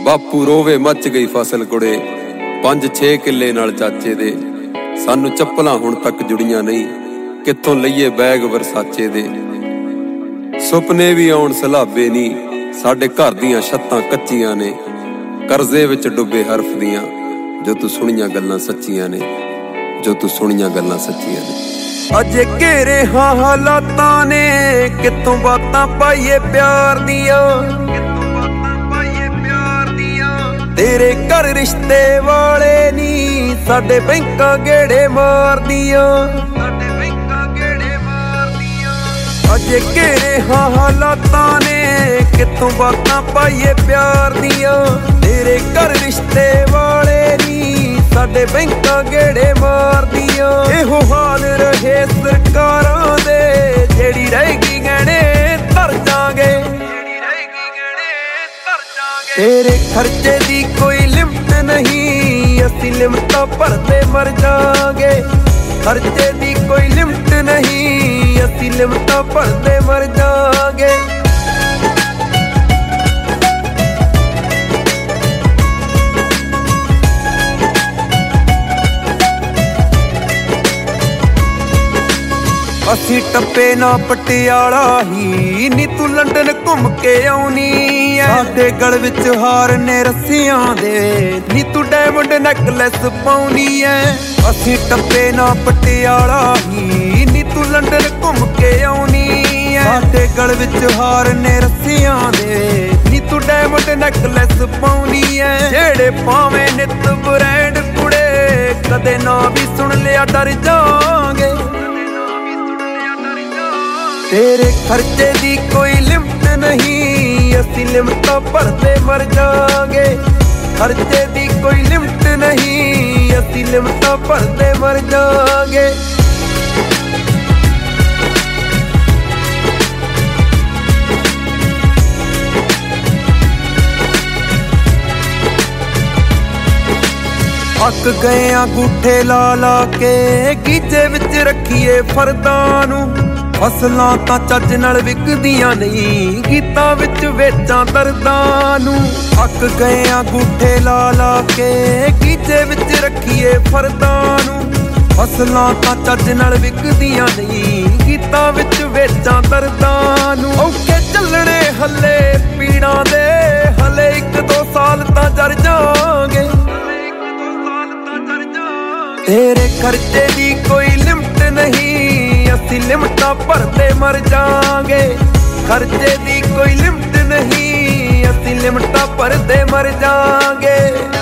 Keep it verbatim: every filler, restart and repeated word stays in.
ਬਾਪੂ ਰੋਵੇ ਮੱਚ ਗਈ ਫਸਲ ਕੁੜੇ, ਪੰਜ ਛੇ ਕਿੱਲੇ ਨਾਲ ਚਾਚੇ ਦੇ। ਸਾਨੂੰ ਚੱਪਲਾਂ ਹੁਣ ਤੱਕ ਜੁੜੀਆਂ ਨਹੀਂ, ਕਿੱਥੋਂ ਲਈਏ ਬੈਗ ਵਰਸਾਚੇ ਦੇ। ਸੁਪਨੇ ਵੀ ਆਉਣ ਸਲਾਬੇ ਨਹੀਂ, ਸਾਡੇ ਘਰ ਦੀਆਂ ਛੱਤਾਂ ਕੱਚੀਆਂ ਨੇ। ਕਰਜ਼ੇ ਵਿੱਚ ਡੁੱਬੇ ਹਰਫ ਦੀਆਂ, ਜੋ ਤੂੰ ਸੁਣੀਆਂ ਗੱਲਾਂ ਸੱਚੀਆਂ ਨੇ, ਜੋ ਤੂੰ ਸੁਣੀਆਂ ਗੱਲਾਂ ਸੱਚੀਆਂ ਨੇ। ਅਜੇ ਘੇਰੇ ਹਾਂ ਹਾਲਾਤਾਂ ਨੇ, ਕਿੱਥੋਂ ਬਾਤਾਂ ਪਾਈਏ ਪਿਆਰ ਦੀਆਂ। ਤੇਰੇ ਘਰ ਰਿਸ਼ਤੇ ਵਾਲੇ ਨੀ, ਸਾਡੇ ਬੈਂਕਾਂ ਗੇੜੇ ਮਾਰਦੀਆਂ। ਅਜੇ ਘੇਰੇ ਹਾਂ ਹਾਲਾਤਾਂ ਨੇ, ਕਿੱਥੋਂ ਬਾਤਾਂ ਪਾਈਏ ਪਿਆਰ ਦੀਆਂ। ਤੇਰੇ ਘਰ ਰਿਸ਼ਤੇ ਵਾਲੇ ਨੀ, ਸਾਡੇ ਬੈਂਕਾਂ ਗੇੜੇ ਮਾਰਦੀਆਂ। ਇਹੋ ਹਾਲ ਰਹੇ ਸਰਕਾਰਾਂ ਦੇ, ਜਿਹੜੀ ਰਹੇਗੀ ਗਹਿਣੇ ਧਰ ਜਾਗੇ। ਤੇਰੇ ਖਰਚੇ ਦੀ ਕੋਈ ਲਿਮਟ ਨਹੀਂ, ਅਸੀਂ ਲਿਮਟਾਂ ਭਰਦੇ ਮਰ ਜਾਗੇ। ਖਰਚੇ ਦੀ ਕੋਈ ਲਿਮਟ ਨਹੀਂ, ਅਸੀਂ ਲਿਮਟਾਂ ਭਰਦੇ ਮਰ ਜਾਗੇ। ਅਸੀਂ ਟੱਪੇ ਨਾ ਪਟਿਆਲਾ ਹੀ, ਨੀ ਤੂੰ ਲੰਡਨ ਘੁੰਮ ਕੇ ਆਉਣੀ ਐ। ਸਾਡੇ ਗਲ ਵਿੱਚ ਹਾਰ ਨੇ ਰੱਸਿਆਂ ਦੇ, ਨੀ ਤੂੰ ਡਾਇਮੰਡ ਨੈਕਲੈਸ ਪਾਉਣੀ ਐ। ਅਸੀਂ ਟੱਪੇ ਨਾ ਪਟਿਆਲਾ ਹੀ, ਨੀ ਤੂੰ ਲੰਡਨ ਘੁੰਮ ਕੇ ਆਉਣੀ ਐ। ਸਾਡੇ ਗਲ ਵਿੱਚ ਹਾਰ ਨੇ ਰੱਸਿਆਂ ਦੇ, ਨੀ ਤੂੰ ਡਾਇਮੰਡ ਨੈਕਲੈਸ ਪਾਉਣੀ ਐ। ਜਿਹੜੇ ਪਾਵੇਂ ਨਿੱਤ ਬ੍ਰੈਂਡ ਕੁੜੇ, ਕਦੇ ਨਾ ਵੀ ਸੁਣ ਲਿਆ ਡਰ ਜਾਵਾਂਗੇ। ਤੇਰੇ ਖਰਚੇ ਦੀ ਕੋਈ ਲਿਮਟ ਨਹੀਂ, ਅਸੀਂ ਲਿਮਟਾਂ ਭਰਦੇ ਮਰ ਜਾਗੇ। ਖਰਚੇ ਦੀ ਕੋਈ ਲਿਮਟ ਨਹੀਂ, ਅਸੀਂ ਲਿਮਟਾਂ ਭਰਦੇ ਮਰ ਜਾਗੇ। ਅੱਕ ਗਏ ਆ ਗੂਠੇ ਲਾ ਲਾ ਕੇ, ਗੀਜੇ ਵਿੱਚ ਰੱਖੀਏ ਫਰਦਾਂ ਨੂੰ। ਫਸਲਾਂ ਤਾਂ ਚੱਜ ਨਾਲ ਵਿਕਦੀਆਂ ਨਹੀਂ, ਗੀਤਾਂ ਵਿੱਚ ਵੇਚਾਂ ਦਰਦਾਂ ਨੂੰ। ਅੱਕ ਗਏ ਆ ਗੂਠੇ ਲਾ ਲਾ ਕੇ, ਗੀਜੇ ਵਿੱਚ ਰੱਖੀਏ ਫਰਦਾਂ ਨੂੰ। ਫਸਲਾਂ ਤਾਂ ਚੱਜ ਨਾਲ ਵਿਕਦੀਆਂ ਨਹੀਂ, ਗੀਤਾਂ ਵਿੱਚ ਵੇਚਾਂ ਦਰਦਾਂ ਨੂੰ। ਔਖੇ ਚੱਲਣੇ ਹੱਲੇ ਪੀੜਾਂ ਦੇ, ਹਲੇ ਇੱਕ ਦੋ ਸਾਲ ਤਾਂ ਜਰ ਜਾਵਾਂਗੇ। ਤੇਰੇ ਖਰਚੇ ਦੀ ਕੋਈ ਲਿਮਟ ਨਹੀਂ, ਅਸੀਂ ਲਿਮਟਾਂ ਭਰਦੇ ਮਰ ਜਾਗੇ। ਖਰਚੇ ਦੀ ਕੋਈ ਲਿਮਟ ਨਹੀਂ, ਅਸੀਂ ਲਿਮਟਾਂ ਭਰਦੇ ਮਰ ਜਾਗੇ।